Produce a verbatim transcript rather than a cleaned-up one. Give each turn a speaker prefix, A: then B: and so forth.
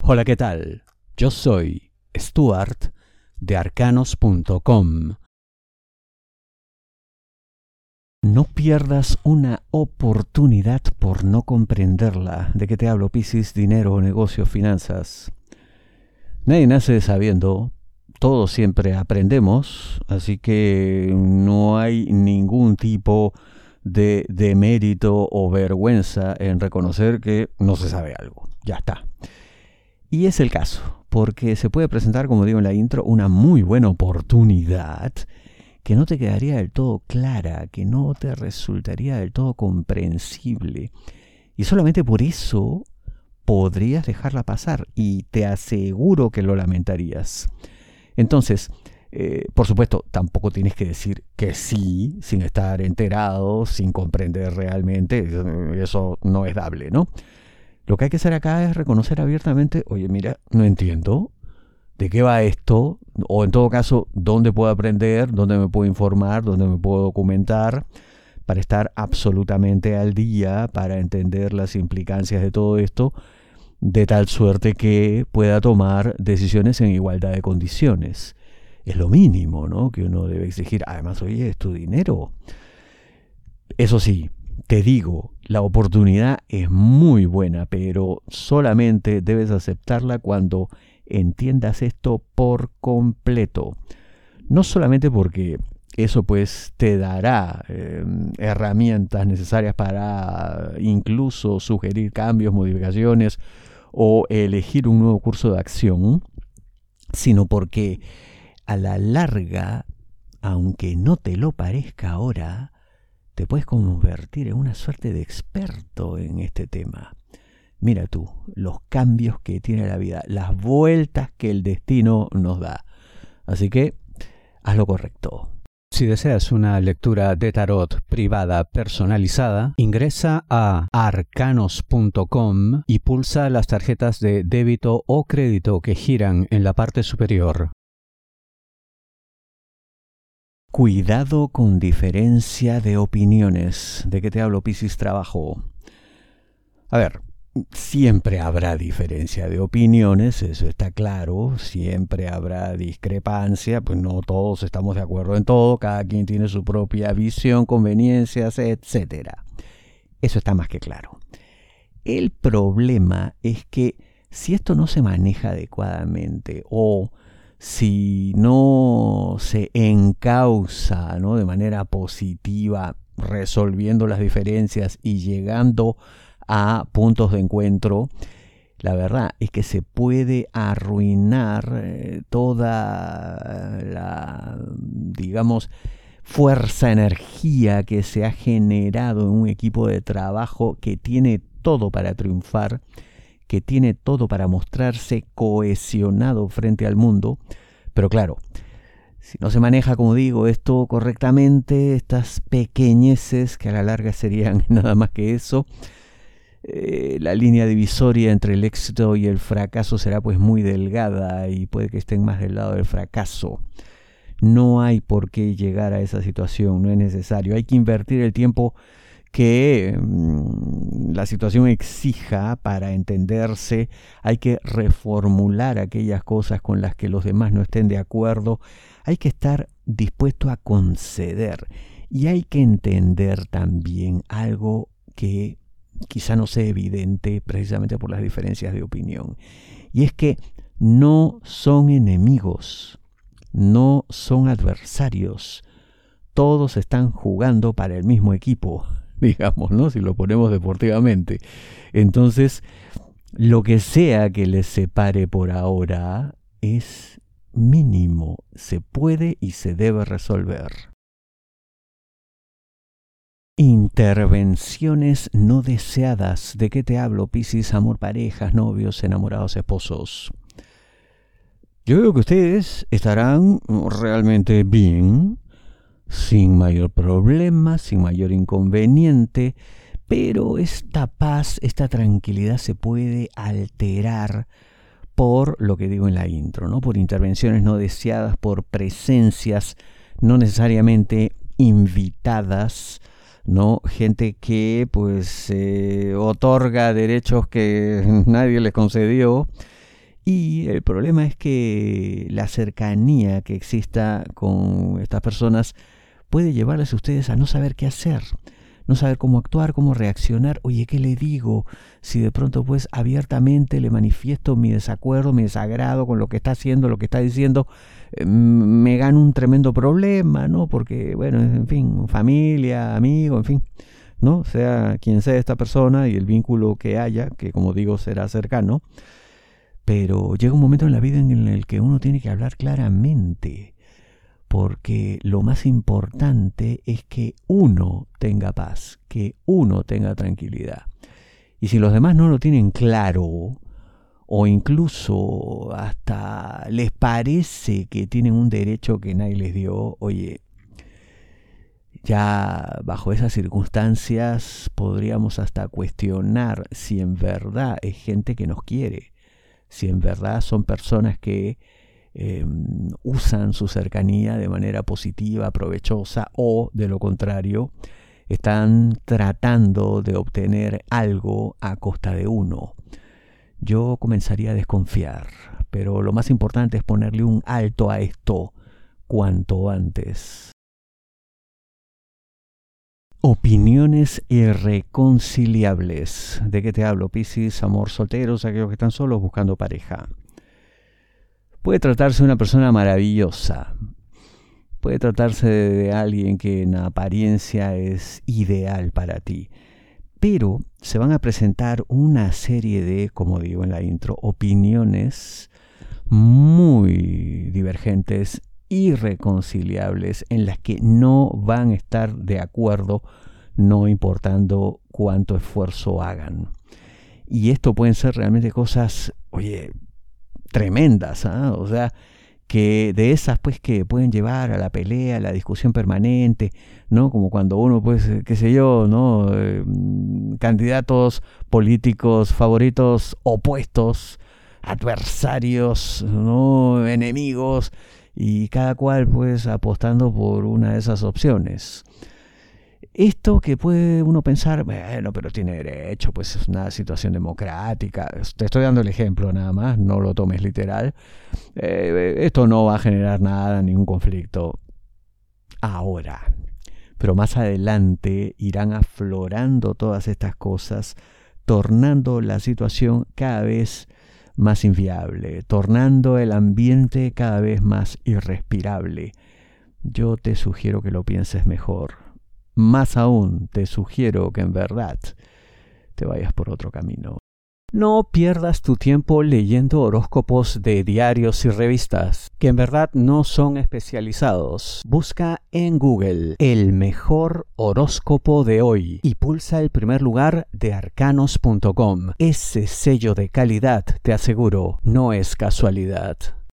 A: Hola, ¿qué tal? Yo soy Stuart de arcanos punto com. No pierdas una oportunidad por no comprenderla. ¿De qué te hablo, Piscis? Dinero, negocios, finanzas. Nadie nace sabiendo, todos siempre aprendemos, así que no hay ningún tipo de demérito o vergüenza en reconocer que no se sabe algo. Ya está. Y es el caso, porque se puede presentar, como digo en la intro, una muy buena oportunidad que no te quedaría del todo clara, que no te resultaría del todo comprensible. Y solamente por eso podrías dejarla pasar y te aseguro que lo lamentarías. Entonces, eh, por supuesto, tampoco tienes que decir que sí, sin estar enterado, sin comprender realmente. Eso no es dable, ¿no? Lo que hay que hacer acá es reconocer abiertamente, oye, mira, no entiendo de qué va esto, o en todo caso, dónde puedo aprender, dónde me puedo informar, dónde me puedo documentar, para estar absolutamente al día, para entender las implicancias de todo esto, de tal suerte que pueda tomar decisiones en igualdad de condiciones. Es lo mínimo, ¿no?, que uno debe exigir. Además, oye, es tu dinero. Eso sí, te digo, la oportunidad es muy buena, pero solamente debes aceptarla cuando entiendas esto por completo. No solamente porque eso pues te dará eh, herramientas necesarias para incluso sugerir cambios, modificaciones o elegir un nuevo curso de acción, sino porque a la larga, aunque no te lo parezca ahora, te puedes convertir en una suerte de experto en este tema. Mira tú, los cambios que tiene la vida, las vueltas que el destino nos da. Así que, haz lo correcto. Si deseas una lectura de tarot privada personalizada, ingresa a arcanos punto com y pulsa las tarjetas de débito o crédito que giran en la parte superior. Cuidado con diferencia de opiniones. ¿De qué te hablo, Piscis? Trabajo. A ver, siempre habrá diferencia de opiniones, eso está claro. Siempre habrá discrepancia, pues no todos estamos de acuerdo en todo. Cada quien tiene su propia visión, conveniencias, etcétera. Eso está más que claro. El problema es que si esto no se maneja adecuadamente o si no se encausa, ¿no?, de manera positiva, resolviendo las diferencias y llegando a puntos de encuentro, la verdad es que se puede arruinar eh, toda la, digamos, fuerza, energía que se ha generado en un equipo de trabajo que tiene todo para triunfar, que tiene todo para mostrarse cohesionado frente al mundo. Pero claro, si no se maneja, como digo, esto correctamente, estas pequeñeces que a la larga serían nada más que eso, eh, la línea divisoria entre el éxito y el fracaso será pues muy delgada y puede que estén más del lado del fracaso. No hay por qué llegar a esa situación, no es necesario. Hay que invertir el tiempo que mmm, la situación exija para entenderse. Hay que reformular aquellas cosas con las que los demás no estén de acuerdo. Hay que estar dispuesto a conceder y hay que entender también algo que quizá no sea evidente precisamente por las diferencias de opinión, y es que no son enemigos, no son adversarios. Todos están jugando para el mismo equipo, digamos, ¿no?, si lo ponemos deportivamente. Entonces, lo que sea que les separe por ahora es mínimo, se puede y se debe resolver. Intervenciones no deseadas. ¿De qué te hablo, Piscis? Amor, parejas, novios, enamorados, esposos. Yo veo que ustedes estarán realmente bien, sin mayor problema, sin mayor inconveniente, pero esta paz, esta tranquilidad se puede alterar por lo que digo en la intro, ¿no?, por intervenciones no deseadas, por presencias no necesariamente invitadas, ¿no?, gente que pues eh, otorga derechos que nadie les concedió, Y el problema es que la cercanía que exista con estas personas puede llevarles a ustedes a no saber qué hacer, no saber cómo actuar, cómo reaccionar. Oye, ¿qué le digo? Si de pronto pues abiertamente le manifiesto mi desacuerdo, mi desagrado con lo que está haciendo, lo que está diciendo, eh, me gano un tremendo problema, ¿no? Porque, bueno, en fin, familia, amigo, en fin, ¿no? Sea quien sea esta persona y el vínculo que haya, que como digo será cercano, pero llega un momento en la vida en el que uno tiene que hablar claramente, porque lo más importante es que uno tenga paz, que uno tenga tranquilidad. Y si los demás no lo tienen claro, o incluso hasta les parece que tienen un derecho que nadie les dio, oye, ya bajo esas circunstancias podríamos hasta cuestionar si en verdad es gente que nos quiere, si en verdad son personas que eh, usan su cercanía de manera positiva, provechosa, o de lo contrario, están tratando de obtener algo a costa de uno. Yo comenzaría a desconfiar, pero lo más importante es ponerle un alto a esto cuanto antes. Opiniones irreconciliables. ¿De qué te hablo, Piscis? Amor, solteros, aquellos que están solos buscando pareja. Puede tratarse de una persona maravillosa. Puede tratarse de alguien que en apariencia es ideal para ti. Pero se van a presentar una serie de, como digo en la intro, opiniones muy divergentes, irreconciliables, en las que no van a estar de acuerdo, no importando cuánto esfuerzo hagan. Y esto pueden ser realmente cosas, oye, tremendas, ¿eh? O sea, que de esas pues que pueden llevar a la pelea, a la discusión permanente, ¿no? Como cuando uno, pues, qué sé yo, ¿no? Eh, candidatos políticos favoritos opuestos, adversarios, ¿no? Enemigos, y cada cual pues apostando por una de esas opciones. Esto que puede uno pensar, bueno, pero tiene derecho, pues es una situación democrática. Te estoy dando el ejemplo nada más, no lo tomes literal. Eh, esto no va a generar nada, ningún conflicto ahora. Pero más adelante irán aflorando todas estas cosas, tornando la situación cada vez más inviable, tornando el ambiente cada vez más irrespirable. Yo te sugiero que lo pienses mejor. Más aún, te sugiero que en verdad te vayas por otro camino. No pierdas tu tiempo leyendo horóscopos de diarios y revistas, que en verdad no son especializados. Busca en Google el mejor horóscopo de hoy y pulsa el primer lugar de arcanos punto com. Ese sello de calidad, te aseguro, no es casualidad.